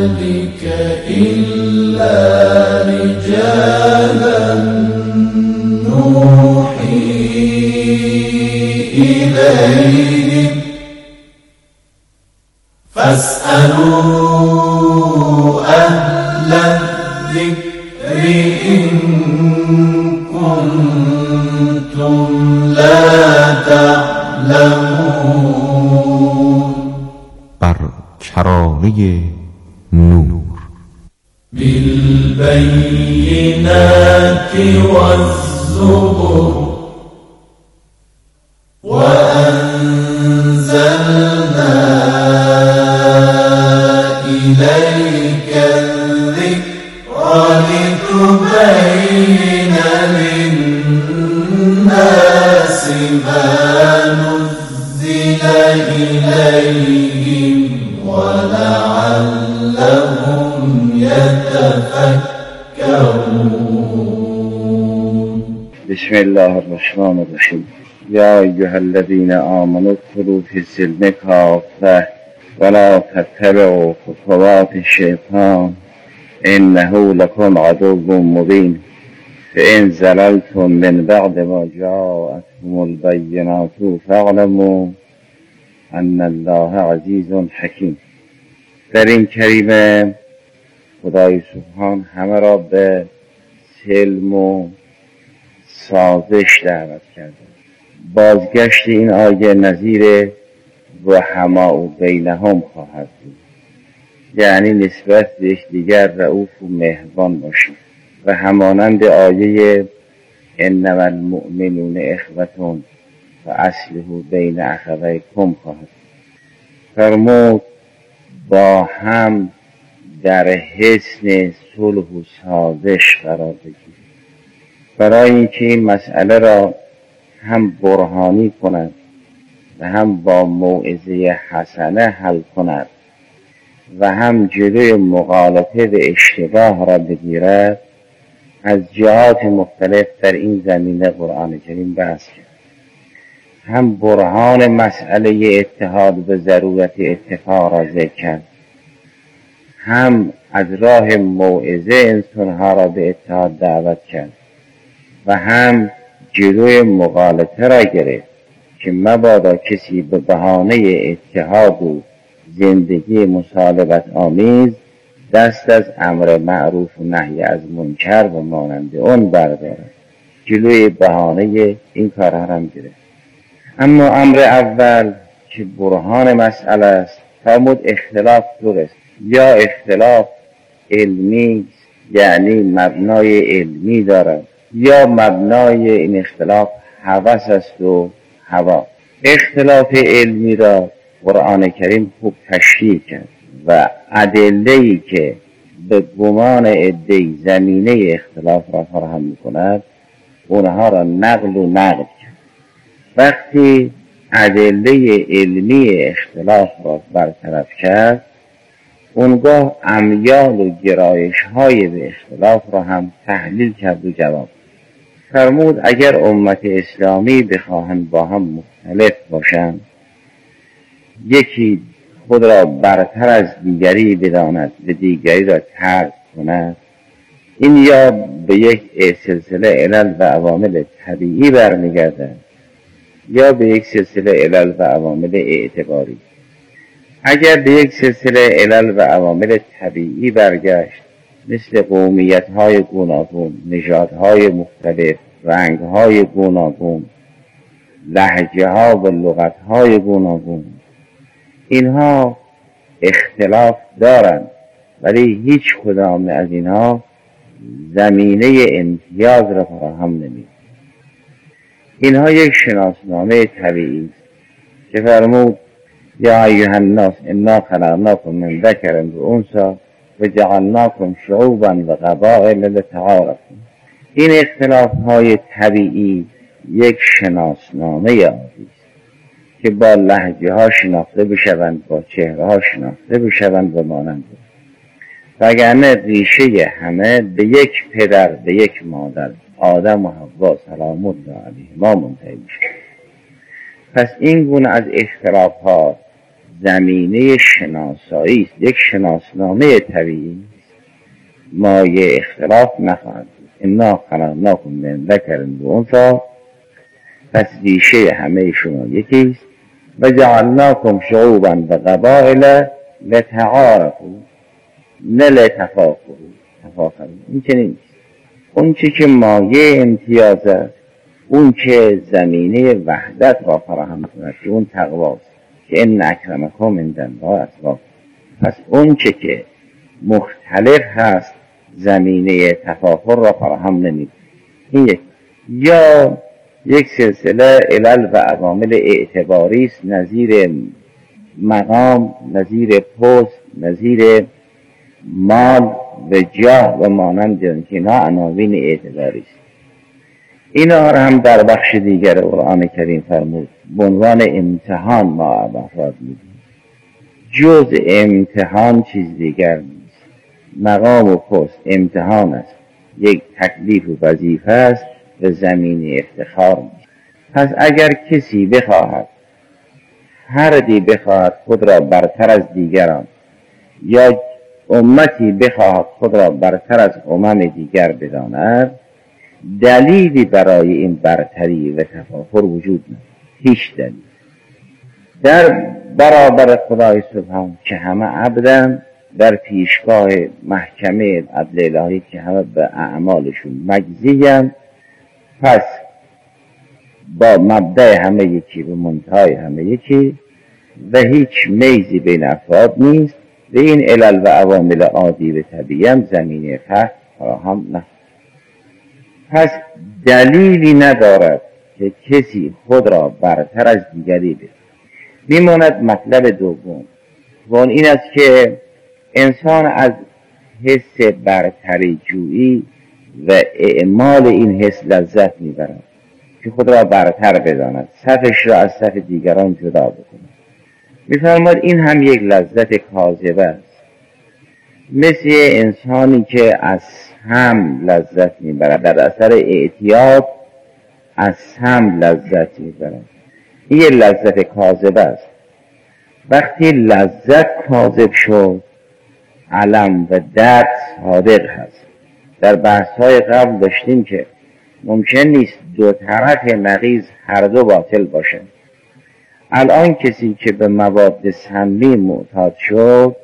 أهلك إلا رجالا نوحي إليهم فاسألوا أهل الذكر إن كنتم لا تعلمون. بر کرانه نور. بالبينات والزبر وأنزلنا إليك الذكر لتبين للناس ما نزل إليهم ولعلهم يتفكرون. بسم الله الرحمن الرحیم. یا ایها الذین آمنوا ادخلوا فی السلم کافة ولا تتبعوا خطوات الشیطان انه لکم عدو مبین فإن زللتم من بعد ما جاءتكم البینات فاعلموا ان الله عزیز حکیم. در این کریمه خدای سبحان همه را به سلم و سازش دعوت کرده. بازگشت این آیه نظیر رحماء بینهم خواهد بود، یعنی نسبت به یکدیگر رئوف و مهربان باشید و همانند آیه انما المؤمنون اخوة فاصلحوا بین اخویکم خواهد. فرمود با هم در حسن صلح و سازش قرار بگیرید برای اینکه این مسئله را هم برهانی کند و هم با موعظه حسنه حل کند و هم جلوی مغالطه و اشتباه را بگیرد. از جهات مختلف در این زمینه قرآن کریم بحث کرد. هم برهان مسئله اتحاد به ضرورت اتفاق را ذکر کرد، هم از راه موعظه انسانها را به اتحاد دعوت کرد و هم جلوی مغالطه را گرفت که مبادا کسی به بهانه اتحاد و زندگی مصالحت آمیز دست از امر معروف و نهی از منکر و مانند اون بردارد. جلوی بهانه این کارها هم گرفت. اما امر اول که برهان مسئله است، فرمود اختلاف درست یا اختلاف علمی، یعنی مبنای علمی دارد، یا مبنای این اختلاف هوس است و هوا. اختلاف علمی را قرآن کریم خوب تشریح کرد و ادله‌ای که به گمان عده‌ای زمینه اختلاف را فراهم می‌کند اونها را نقل کرد. وقتی ادله علمی اختلاف را برطرف کرد، اونگاه امیال و گرایش‌های به اختلاف را هم تحلیل کرد و جواب فرمود اگر امت اسلامی بخواهند با هم مختلف باشند، یکی خود را برتر از دیگری بداند و دیگری را ترک کند، این یا به یک سلسله علل و عوامل طبیعی برمیگردد یا به یک سلسله علل و عوامل اعتباری. اگر به یک سلسله علل و عوامل طبیعی برگشت، مثل قومیت‌های گوناگون، نژادهای مختلف، رنگ‌های گوناگون، لهجه‌ها و لغت‌های گوناگون، اینها اختلاف دارند ولی هیچ کدام از اینها زمینه امتیاز را فراهم نمی‌کند. اینها یک شناسنامه طبیعی است که فرمود یا ایها الناس انا خلقناکم من ذکر و انثی و جعلناکم شعوبا و قبائل لتعارفوا. این اختلاف‌های طبیعی یک شناسنامه عادی است که با لهجه‌ها شناخته بشوند، با چهره‌ها شناخته بشوند و مانند. وگرنه ریشه همه به یک پدر، به یک مادر، آدم و حوا سلام الله علیهما منتهی میشه. پس این گونه از اختلافات زمینه شناسایی است، یک شناسنامه طبیعی مایه اختلاف نخواهد بود. انا خلقناکم من ذکر و انثی، پس ریشه همه شما یکی است. و جعلناکم شعوبا و قبائل لتعارفوا نه لتفاخروا. این چنین نیست. اون چی که مایه امتیاز است، اون که زمینه وحدت را فراهم کند که اون تقواست، که ان اکرمکم عند الله اتقاکم. پس اون چی که مختلف هست زمینه تفاخر را فراهم نمی‌کند. این یک. یا یک سلسله علل و عوامل اعتباری است، نظیر مقام، نظیر پست، نظیر مال و جاه و مانند اینها عناوین اعتباری است. اینا را هم در بخش دیگر قرآن کریم فرمود به عنوان امتحان ما افراد میدیم. جز امتحان چیز دیگر نیست. مقام و پست امتحان است، یک تکلیف و وظیفه است، به زمین افتخار نیست. پس اگر کسی بخواهد، فردی بخواهد خود را برتر از دیگران، یا امتی بخواهد خود را برتر از امم دیگر بداند، دلیلی برای این برتری و تفاخر وجود ندارد. هیچ دلیل. در برابر خدای سبحان که همه عبدن، در پیشگاه محکمه عدل الهی که همه به اعمالشون مجزی‌اند، پس با مبدأ همه یکی و منتهای همه یکی و هیچ میزی بین افراد نیست. و این علل و عوامل عادی و طبیعی هم زمینه فرق فراهم نکند. پس دلیلی ندارد که کسی خود را برتر از دیگری بداند. میماند مطلب دوم و اون این است که انسان از حس برتری جویی و اعمال این حس لذت میبرد که خود را برتر بداند، صفش را از صف دیگران جدا بکند. میفرماد این هم یک لذت کاذبه است، مثل انسانی که از سم لذت میبرد، در اثر اعتیاد از سم لذت میبرد. این یک لذت کاذبه است. وقتی لذت کاذب شد، الم و درد صادق هست. در بحث‌های قبل داشتیم که ممکن نیست دو طرف نقیض هر دو باطل باشند. الان کسی که به مواد سمی معتاد شد،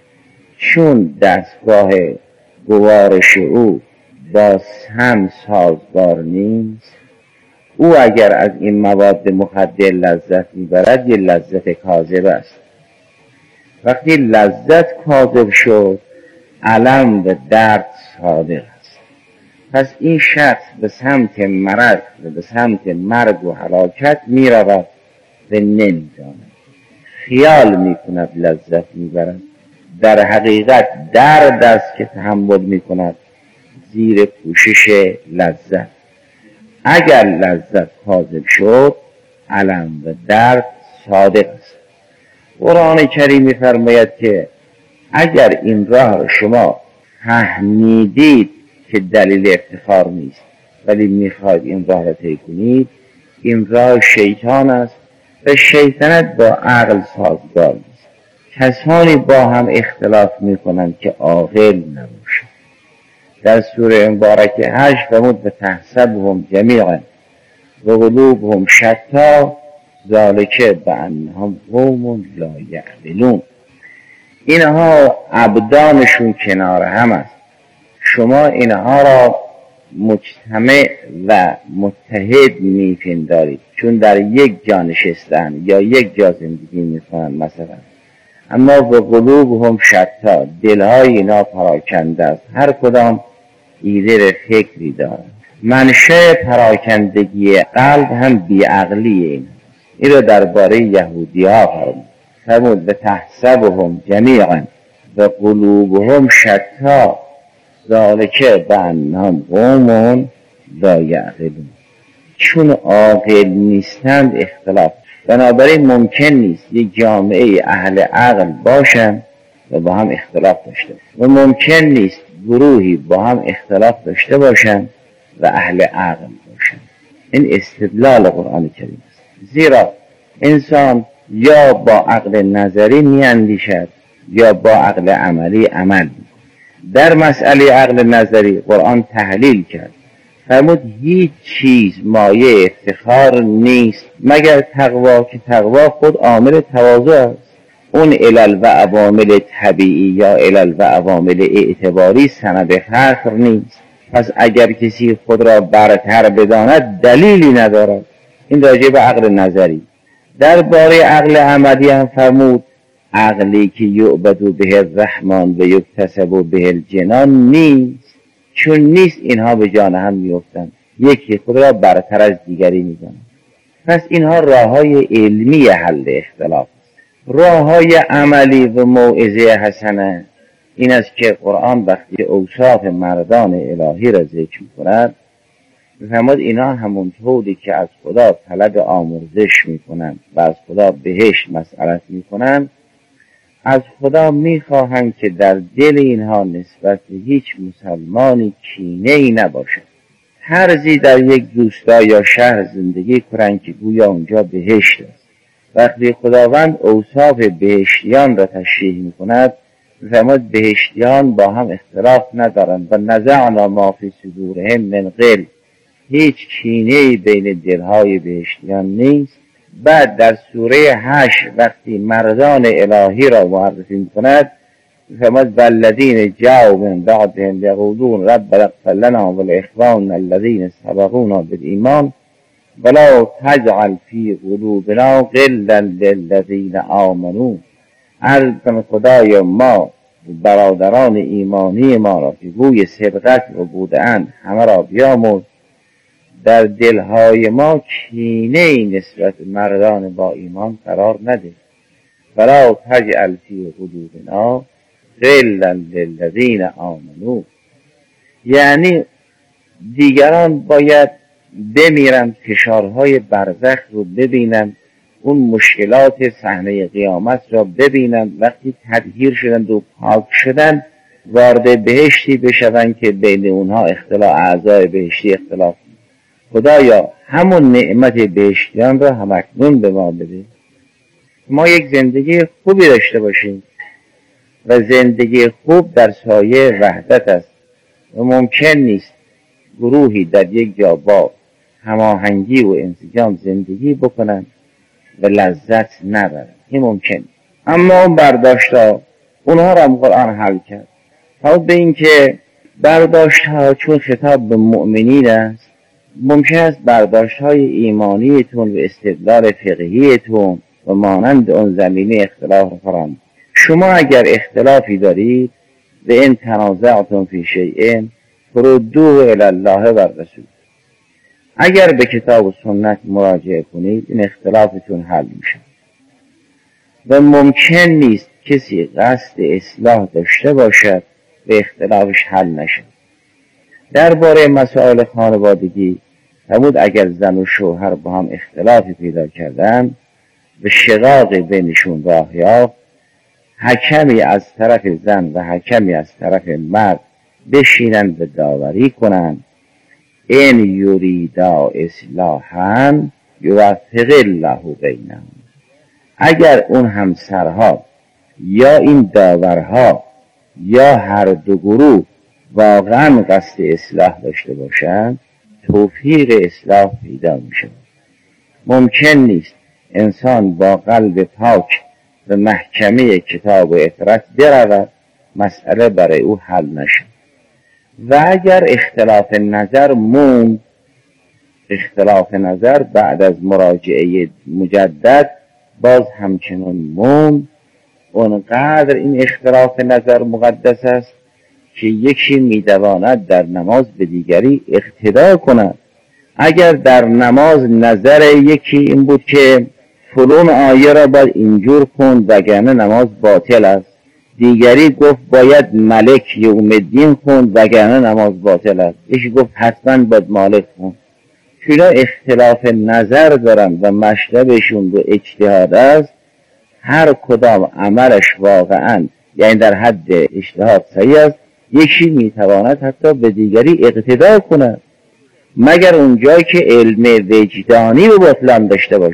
چون دستگاه گوارش او با سم سازگار نیست، او اگر از این مواد مخدر لذت میبرد، یه لذت کاذب است. وقتی لذت کاذب شد، الم و درد صادق است. پس این شخص به سمت مرض و به سمت مرگ و هلاکت میرود و نمیداند. خیال میکند لذت میبرد، در حقیقت درد است که تحمل میکند زیر پوشش لذت. اگر لذت کاذب شد، الم و درد صادق است. قرآن کریم می‌فرماید که اگر این راه را شما فهمیدید که دلیل افتخار نیست، ولی میخواید این راه را طی کنید، این راه شیطان است و شیطنت با عقل سازگار نیست. کسانی با هم اختلاف میکنند که عاقل نباشند. در سوره مبارکه 8 فرمود و تحسبهم جمیعا و قلوبهم شتی ذالک بانهم قوم لا یعقلون. اینها عبدانشون کنار هم است، شما اینها را مجتمع و متحد میپندارید چون در یک جا نشستن یا یک جا زندگی میکنن مثلا، اما به قلوبهم شتی، دلهای اینا پراکنده است، هر کدام ایده فکری دارد. منشأ پراکندگی قلب هم بیعقلی این را درباره یهودی ها فرمود به تحسبهم جمیعا و قلوبهم شتی ذالک بانهم قوم لا یعقلون. چون عاقل نیستند اختلاف، بنابراین ممکن نیست یک جامعه اهل عقل باشند و با هم اختلاف داشته و ممکن نیست گروهی با هم اختلاف داشته باشند و اهل عقل باشند. این استدلال قرآن کریم است. زیرا انسان یا با عقل نظری میاندیشد یا با عقل عملی عمل. در مسئله عقل نظری قرآن تحلیل کرد، فرمود هیچ چیز مایه افتخار نیست مگر تقوا، که تقوا خود عامل تواضع است. اون علل و عوامل طبیعی یا علل و عوامل اعتباری سند فخر نیست. پس اگر کسی خود را برتر بداند دلیلی ندارد. این راجع به عقل نظری. درباره عقل عملی هم فرمود عقلی که یعبد به الرحمن و یکتسب به الجنان نیست، چون نیست اینها به جان هم میافتند، یکی خود را برتر از دیگری میداند. پس اینها راههای علمی حل اختلاف است. راههای عملی و موعظه حسنه این است که قرآن وقتی اوصاف مردان الهی را ذکر می‌کند می‌فرماید اینا همونطوری که از خدا طلب آمرزش می‌کنند و از خدا بهشت مسئلت می‌کنند، از خدا می‌خواهند که در دل اینها نسبت به هیچ مسلمانی کینه‌ای نباشد. هرزی در یک روستا یا شهر زندگی کنند که گویا اونجا بهشت است. وقتی خداوند اوصاف بهشتیان را تشریح می‌کند می‌فرماید بهشتیان با هم اختلاف ندارند و نزعنا ما فی صدورهم من غل، هیچ کینه‌ای بین دلهای بهشتیان نیست. بعد در سوره 8 وقتی مردان الهی را معرفی می‌کند می‌فرماید والذین جاءوا من بعدهم یقولون ربنا اغفر لنا ولاخواننا الذین سبقونا بالایمان ولا تجعل فی قلوبنا غلا للذین آمنوا. عرض کن خدایا ما برادران ایمانی ما را که گوی سبقت و بودند همه را بیامرز، در دلهای ما کینه‌ای نسبت مردان با ایمان قرار نده. ولا تجعل فی قلوبنا غلا للذین آمنوا، یعنی دیگران باید بمیرن، فشارهای برزخ رو ببینن، اون مشکلات صحنه قیامت را ببینن، وقتی تطهیر شدند و پاک شدن وارد بهشتی بشوند که بین اونها اعضای بهشتی اختلاف. خدایا همون نعمت بهشتیان را همکنون به ما بده، ما یک زندگی خوبی داشته باشیم و زندگی خوب در سایه وحدت است و ممکن نیست گروهی در یک جا با هماهنگی و انسجام زندگی بکنند و لذت نبرند. این ممکن، اما اون برداشت‌ها اونها را هم قرآن حل کرد. تا به این که برداشت‌ها چون خطاب به مؤمنین است ممکن است برداشت‌های ایمانیتون و استدلال فقهیتون و مانند اون زمینه اختلاف کنند. شما اگر اختلافی دارید و ان تنازعتم فی شیء فردوه الی الله و الرسول، اگر به کتاب و سنت مراجعه کنید این اختلافتون حل میشه و ممکن نیست کسی قصد اصلاح داشته باشد و اختلافش حل نشه. درباره مسائل خانوادگی فرمود اگر زن و شوهر با هم اختلافی پیدا کردن و شقاق بینشون راه یافت، حکمی از طرف زن و حکمی از طرف مرد بشینن و داوری کنن این یریدا اصلاحا یوفق الله بینهم. اگر اون همسرها یا این داورها یا هر دو گروه واقعا قصد اصلاح داشته باشند توفیق اصلاح پیدا میشه. ممکن نیست انسان با قلب پاک و محکمه کتاب و اطرت برود مسئله برای او حل نشه. و اگر اختلاف نظر موند، اختلاف نظر بعد از مراجعه مجدد باز همچنان موند، اونقدر این اختلاف نظر مقدس است که یکی میتواند در نماز به دیگری اقتدا کند. اگر در نماز نظر یکی این بود که فلان آیه را باید اینجور خوند وگرنه نماز باطل است، دیگری گفت باید ملک یوم الدین خوند وگرنه نماز باطل است، یکی گفت حتما باید مالک خوند. چون اختلاف نظر دارن و مشربشون به اجتهاد است، هر کدام عملش واقعا یعنی در حد اجتهاد صحیح است، یکی میتواند حتی به دیگری اقتدا کند مگر اونجایی که علم وجدانی و بطلان داشته باشد.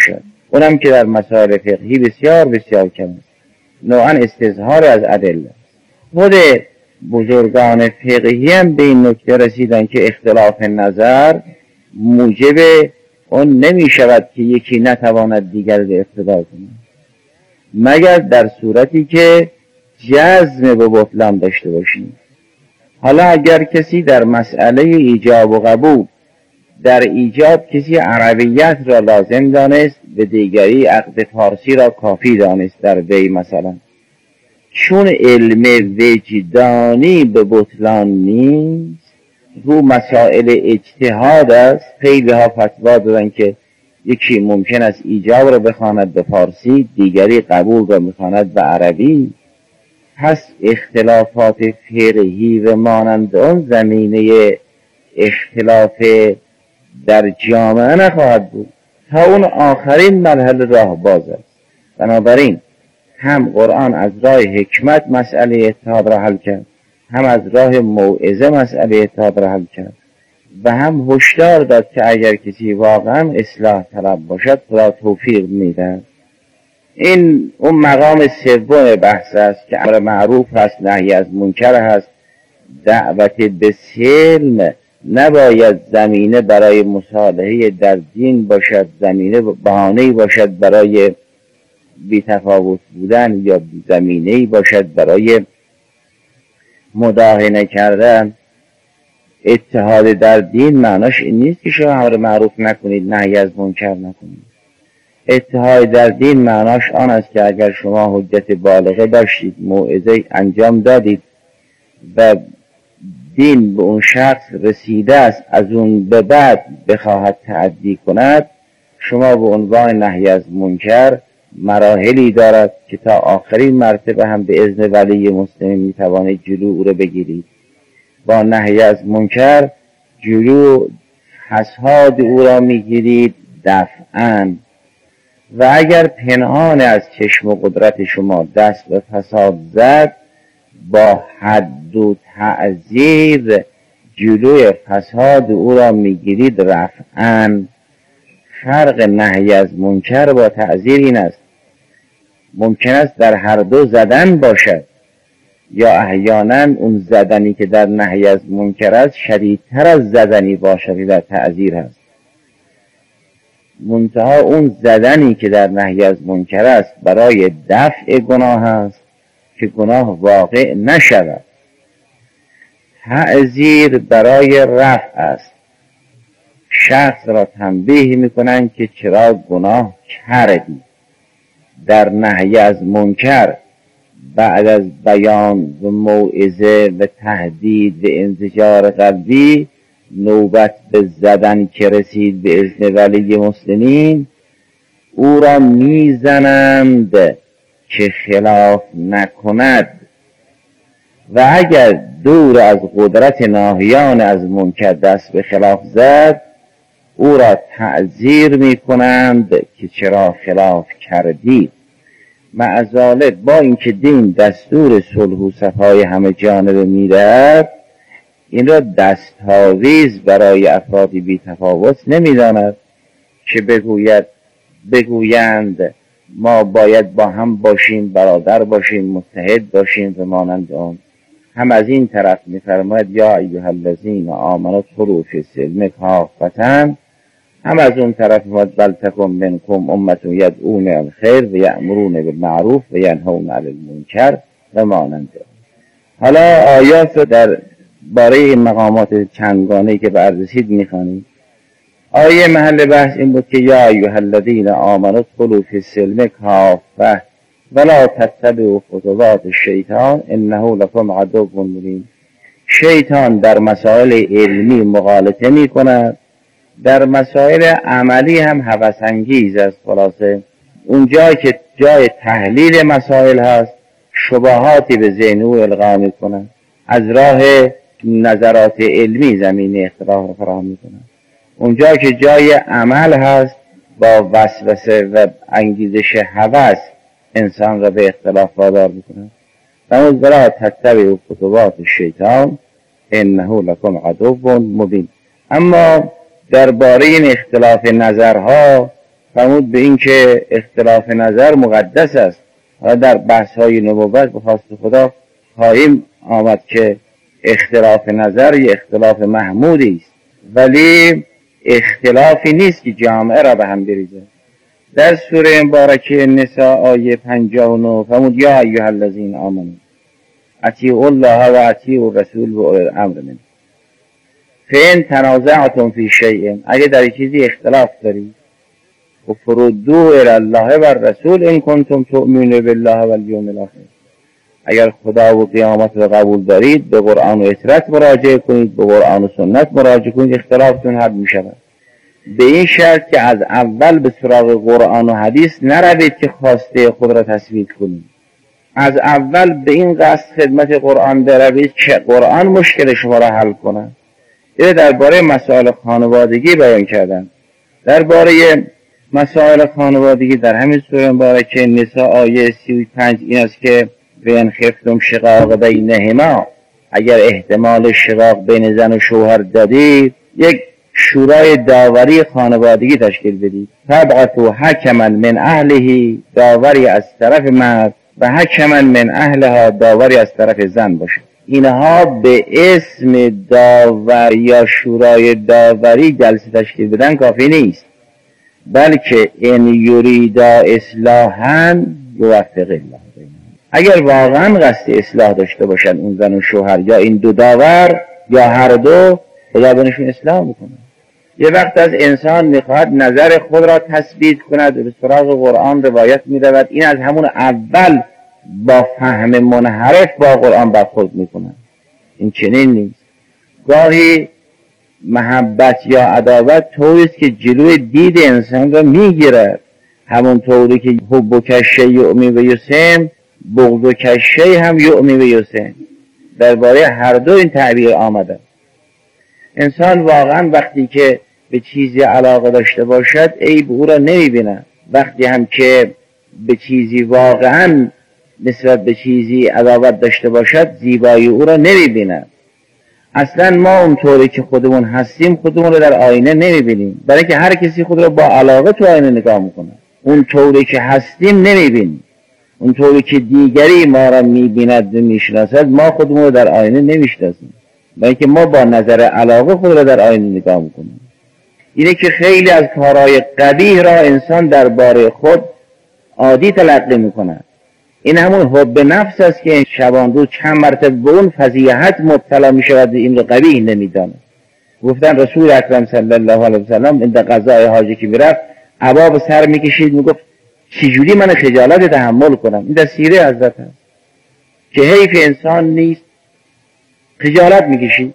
اونم که در مسائل فقهی بسیار بسیار کم است، نوعا استظهار از ادله. خود بزرگان فقهی هم به این نکته رسیدن که اختلاف نظر موجب اون نمی شود که یکی نتواند دیگر به اقتدا کند، مگر در صورتی که جزم به بطلان داشته باشیم. حالا اگر کسی در مسئله ایجاب و قبول، در ایجاب کسی عربیت را لازم دانست، به دیگری عقد فارسی را کافی دانست در وی مثلا، چون علم وجدانی به بطلان نیست، رو مسائل اجتهاد است. خیلی ها فتوا دادن که یکی ممکن است ایجاب را بخواند به فارسی، دیگری قبول را بخواند به عربی. پس اختلافات فقهی و مانند آن زمینه اختلاف در جامعه نخواهد بود تا اون آخرین مرحله راه باز است. بنابراین هم قرآن از راه حکمت مسئله اتحاد را حل کرد، هم از راه موعظه مسئله اتحاد را حل کرد و هم هشدار داد که اگر کسی واقعا اصلاح طلب باشد خدا توفیق می‌دهد. این اون مقام سوم بحث است که امر معروف هست، نهی از منکر هست. دعوت به سلم نباید زمینه برای مصالحه در دین باشد، زمینه بهانه‌ای باشد برای بی‌تفاوت بودن، یا زمینه‌ای باشد برای مداهنه کردن. اتحاد در دین معناش این نیست که شما امر معروف نکنید، نهی از منکر نکنید. اتحاد در دین معناش آن است که اگر شما حجت بالغه داشتید، موعظه انجام دادید و دین به اون شخص رسیده است، از اون به بعد بخواهد تعدی کند، شما به عنوان نهی از منکر مراحلی دارد که تا آخرین مرتبه هم به اذن ولی مسلم میتوانید جلو او رو بگیرید. با نهی از منکر جلو فساد او را میگیرید دفعاً، و اگر پنهان از چشم و قدرت شما دست به فساد زد، با حد و تعزیر جلوی فساد او را میگیرید رفعاً. فرق نهی از منکر با تعزیر این است: ممکن است در هر دو زدن باشد، یا احیانا اون زدنی که در نهی از منکر است شدیدتر از زدنی باشد که در تعزیر است. منتها اون زدنی که در نهی از منکر است برای دفع گناه است که گناه واقع نشود. تعزیر برای رفع است. شخص را تنبیه میکنند که چرا گناه کردی. در نهی از منکر بعد از بیان و موعظه و تهدید و انزجار قلبی، نوبت به زدن که رسید به اذن ولی مسلمین، او را میزنند که خلاف نکند، و اگر دور از قدرت ناهیان از منکر دست به خلاف زد، او را تعزیر میکنند که چرا خلاف کردید. معذالک با اینکه دین دستور صلح و صفای همه جانبه میدهد، این را دستاویز برای افرادی بی تفاوت نمیداند که بگویند ما باید با هم باشیم، برادر باشیم، متحد باشیم و مانند آن. هم از این طرف میفرماید یا ایها الذین آمنوا ادخلوا فی السلم کافة، هم از اون طرف ولتکن منکم امة یدعون الی الخیر و یأمرون بالمعروف و ینهون عن المنکر و مانند آن. حالا آیات در باره این مقامات چندگانه‌ای که بررسید میخوانیم. آیه محل بحث این بود که یا ایها الذین آمنوا ادخلوا فی السلم کافة ولا تتبعوا خطوات الشیطان انه لکم عدو مبین. شیطان در مسائل علمی مغالطه میکند، در مسائل عملی هم هوس‌انگیز است. خلاصه اونجا که جای تحلیل مسائل هست، شبهاتی به ذهن او القا میکند، از راه نظرات علمی زمینه اختلاف را فراهم میکند. اونجا که جای عمل هست، با وسوسه و انگیزش هوس انسان را به اختلاف وادار میکند. ولا تتبعوا خطوات الشیطان انه لکم عدو مبین. اما درباره این اختلاف نظرها فرمود به این که اختلاف نظر مقدس است. و در بحث های نبوت به خواست خدا خواهیم آمد که اختلاف نظر یا اختلاف محمودی است، ولی اختلافی نیست که جامعه را به هم بریزه. در سوره مبارکه نساء آیه 59 فرمود یا ایها الذین آمنوا اطیعوا الله و اطیعوا الرسول و اولی الامر منکم فان تنازعتم فی شیء، اگه در چیزی اختلاف دارید و فردوه الی الله و الرسول ان کنتم تؤمنون بالله و الیوم الاخر، اگر خدا و قیامت را قبول دارید به قرآن و اطرت مراجعه کنید، به قرآن و سنت مراجعه کنید، اختلافتون حل می شود. به این شرط که از اول به سراغ قرآن و حدیث نروید که خواسته خود را تثبیت کنید. از اول به این قصد خدمت قرآن بروید که قرآن مشکل شما را حل کنند. این درباره مسائل خانوادگی بیان کردن. درباره مسائل خانوادگی در همین سوره مبارکه نساء آیه 35 این است که بین خفتم شقاق بینهما، اگر احتمال شقاق بین زن و شوهر دادید یک شورای داوری خانوادگی تشکیل بدید. فابعثوا حکما من اهله، داوری از طرف مرد، و حکما من اهلها، داوری از طرف زن باشه. اینها به اسم داور یا شورای داوری جلسه تشکیل بدن کافی نیست، بلکه ان یریدا اصلاحا یوفق الله، اگر واقعا قصد اصلاح داشته باشن اون زن و شوهر یا این دو داور یا هر دو، خدا بینشون اصلاح بکنه. یه وقت از انسان میخواد نظر خود را تثبیت کند و به سراغ قرآن روایت میرود، این از همون اول با فهم منحرف با قرآن برخورد میکنه. این چنین نیست. گاهی محبت یا عداوت طوریست که جلوی دید انسان را میگیرد، همون طوری که حب کشه یؤمی و یسم، بغض کشه هم یؤمی و یسم. درباره هر دو این تعبیر آمده. انسان واقعا وقتی که به چیزی علاقه داشته باشد عیب او را نمیبیند، وقتی هم که به چیزی واقعا نسبت به چیزی عداوت داشته باشد زیبایی او را نمیبیند. اصلا ما اونطوری که خودمون هستیم خودمون رو در آینه نمیبینیم، برای که هر کسی خود رو با علاقه تو آینه نگاه میکنه. اونطوری که هستیم نمیبینیم، اونطوری که دیگری ما را میبیند و میشناسد ما خودمون رو در آینه نمیشناسیم، برای که ما با نظر علاقه خود رو در آینه نگاه میکنیم. اینه که خیلی از کارهای قبیح را انسان درباره خود عادی تلقی میکنه. این همون حب نفس است که شبان روز چند مرتبه به اون فضیحت مبتلا می شود و این رو قبیح نمیدانه. گفتن رسول اکرم صلی الله علیه وسلم این در قضای حاجه که میرفت عبا به سر میکشید، میگفت چجوری من خجالت تحمل کنم؟ این در سیره حضرت هست که حیف انسان نیست خجالت میکشید.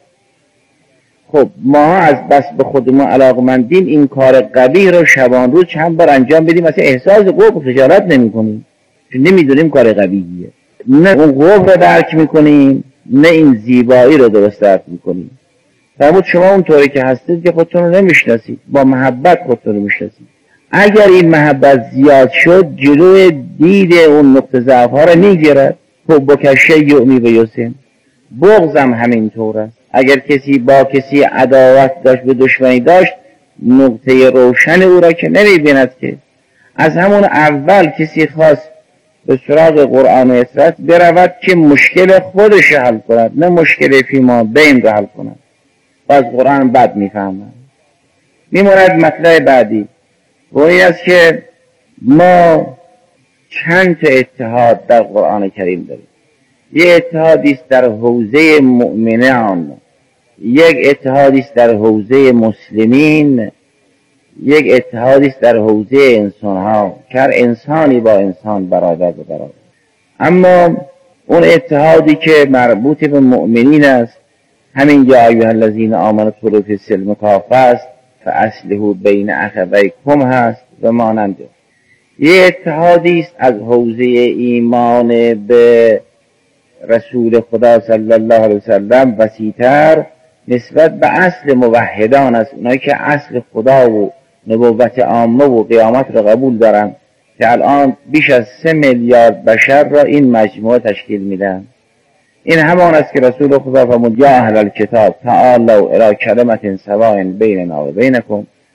خب ما از بس به خودمون علاقمندیم این کار قبیح رو شبان روز چند بار انجام بدیم، مثلا احساس قبح و خجالت نمی کنیم، چون نمیدونیم کار قبیحیه. نه اون قبح رو درک میکنیم، نه این زیبایی رو درست درک میکنیم. فرمود شما اونطوری که هستید که خودتون رو نمیشناسید، با محبت خودتون رو میشناسید. اگر این محبت زیاد شد جلوی دید اون نقطه ضعف ها رو میگیرد. حب کشه یؤمی و یسم، بغضم همینطور است. اگر کسی با کسی عداوت داشت به دشمنی داشت نقطه روشن او را که نمیبیند که از همون اول کسی خواست به سراغ قرآن و اطرت برود که مشکل خودش حل کند، نه مشکل فیما بین را حل کند. و از قرآن بد میفهمند. میموند مطلب بعدی و این است که ما چند تا اتحاد در قرآن کریم داریم. یک اتحادی است در حوزه مؤمنان، یک اتحادی است در حوزه مسلمین، یک اتحادی است در حوزه انسان ها که هر انسانی با انسان برادر به برادر. اما اون اتحادی که مربوط به مؤمنین است همین یا ایها الذین آمنوا ادخلوا فی السلم کافه است، فاصلحوا بین اخویکم هست و مانند. یک اتحادی است از حوزه ایمان به رسول خدا صلی الله علیه وسلم وسیع‌تر نسبت به اصل موحدان است، اونایی که اصل خدا و نبوت عامه و قیامت را قبول دارن که الان بیش از 3 میلیارد بشر را این مجموعه تشکیل میدن. این همان است که رسول خدا فرمود یا اهل الکتاب تعالوا الی کلمة سواء بیننا و بینکم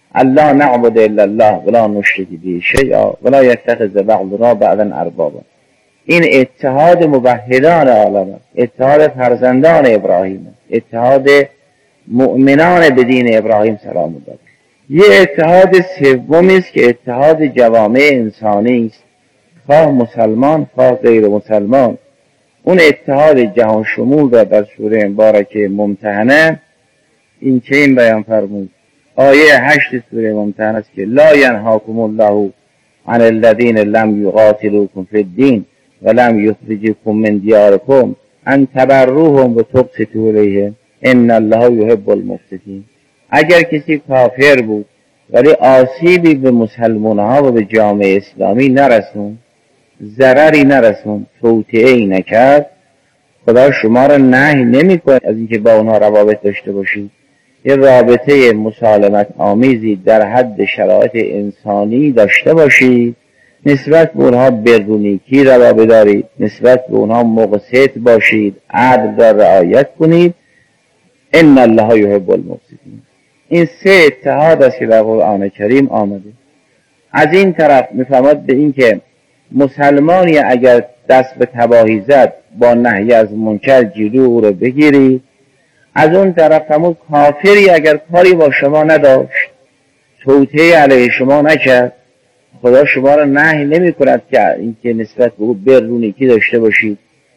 الله نعبد الا الله ولا نشرک به شیئا ولا یتخذ بعضنا بعضا اربابا. این اتحاد موحدان عالم است، اتحاد فرزندان ابراهیم، اتحاد مؤمنان به دین ابراهیم سلام الله. یه اتحاد سومی است که اتحاد جوامع انسانی است، خواه مسلمان خواه غیر مسلمان. اون اتحاد جهان شمول را در سوره مبارکه ممتحنه این که این بیان فرمود، آیه 8 سوره ممتحنه است که لا ینهاکم الله عن الذین لم یقاتلوکم فی الدین ولم یخرجوکم من دیارکم ان تبروهم و تقسطوا الیهم ان الله یحب المقسطین. اگر کسی کافر بود ولی آسیبی به مسلمان‌ها و به جامعه اسلامی نرسون، ضرری نرسون، توطئه‌ای نکرد، خدا شما را نهی نمی‌کند از اینکه با اونها روابط داشته باشید. یه رابطه مسالمت آمیزی در حد شرایط انسانی داشته باشید، نسبت به اونها برونیکی روابط دارید، نسبت به اونها مقسط باشید، عدل را رعایت کنید. ان الله یحب المقسطین. این سه اتحاد است که در قرآن کریم آمده. از این طرف میفهمد به این که مسلمانی اگر دست به تباهی زد با نهی از منکر جلو او رو بگیرید. از اون طرف همون کافری اگر کاری با شما نداشت، توطئه علیه شما نکرد، خدا شما را نهی نمی کند که اینکه نسبت به او برونیکی داشته باشید،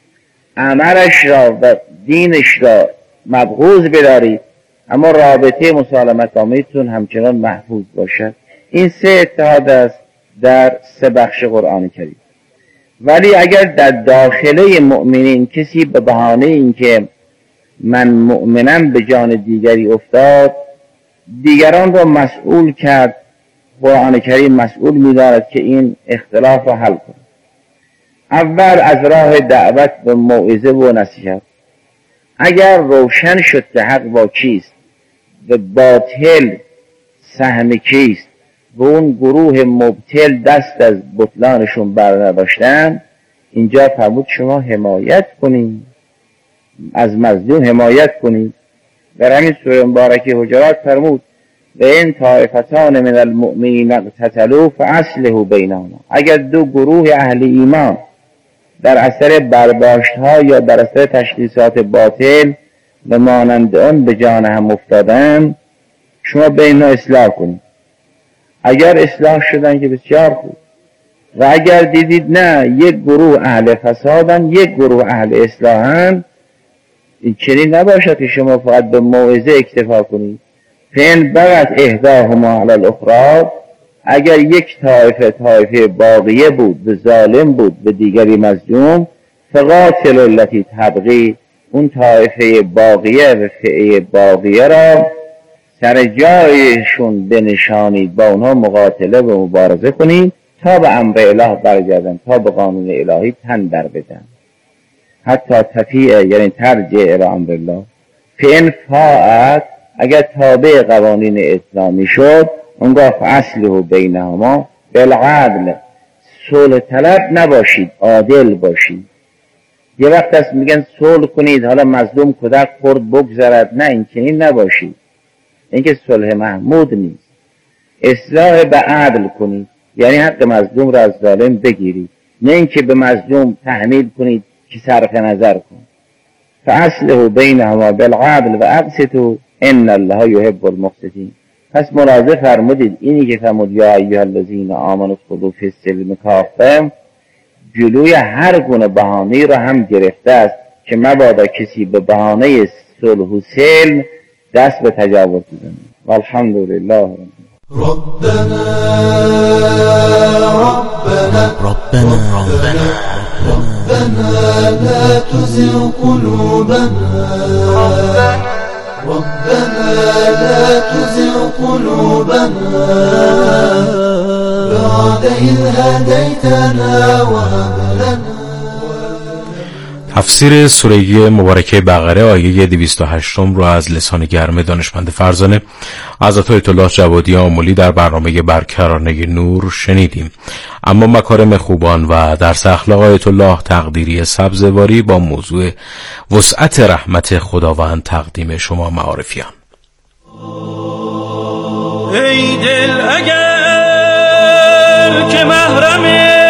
عملش را و دینش را مبغوض بدارید، اما رابطه مسالمت آمیزتون همچنان محفوظ باشد. این سه اتحاد است در سه بخش قرآن کریم. ولی اگر در داخله مؤمنین کسی به بهانه اینکه من مؤمنم به جان دیگری افتاد، دیگران را مسئول کرد، قرآن کریم مسئول می‌دارد که این اختلاف را حل کند. اول از راه دعوت به موعظه و نصیحت. اگر روشن شد که حق با کیست و باطل سهم کیست و اون گروه مبتل دست از بطلانشون برنداشتن، اینجا فرمود شما حمایت کنید، از مظلوم حمایت کنید. در همین سوره مبارکه حجرات فرمود و این طائفتان من المؤمنین اقتتلوا فاصلحوا بینهما. اگر دو گروه اهل ایمان در اثر برداشت ها یا در اثر تشخیصات باطل و مانند آن به جان هم افتادن، شما بینها اصلاح کنید. اگر اصلاح شدن که بسیار خوب، و اگر دیدید نه یک گروه اهل فسادن یک گروه اهل اصلاحن، این چنین نباشد که شما فقط به موعظه اکتفا کنید. فین بغت احداهما علی الاخری، اگر یک طایفه باغیه بود به ظالم بود به دیگری مظلوم، فقاتل التی تبغی، اون طایفه باغیه و فئه باغیه را سر جایشون بنشانید، با اونها مقاتله و مبارزه کنید تا به امر اله برگردن، تا به قانون الهی تن در بدن. حتی تفیع یعنی ترجع الی امر الله. فین فاعت، اگر تابع قوانین اسلامی شد، اونگاه فاصلحوا بینهما بالعدل، صلح طلب نباشید، عادل باشید. یه وقت است میگن صلح کنید حالا مظلوم کدک خورد بگذرد، نه این چنین نباشید، این که صلح محمود نیست. اصلاح به عدل کنید، یعنی حق مظلوم را از ظالم بگیرید، نه اینکه به مظلوم تحمیل کنید که صرف نظر کن. فاصلحوا بینهما بالعدل و اقسطوا ان الله یحب المقسطین. پس ملاحظه فرمودید اینی که فرمود یا ایها الذین آمنوا ادخلوا فی السلم کافه، جلوی هر گونه بهانه‌ای را هم گرفته است که مبادا کسی به بهانه صلح و سلم دست به تجاوز بزنه. والحمدلله ربنا لا تزغ قلوبنا ربنا لا تزغ قلوبنا بعد إذ هديتنا وهب لنا. تفسیر سوره مبارکه بقره آیه 208 رو از لسان گرم دانشمند فرزانه حضرت آیت الله جوادی آملی در برنامه برکرانه نور شنیدیم. اما مکارم خوبان و درس اخلاق آیت الله تقدیری سبزواری با موضوع وسعت رحمت خداوند تقدیم شما معارفیان. ای دل اگر که محرم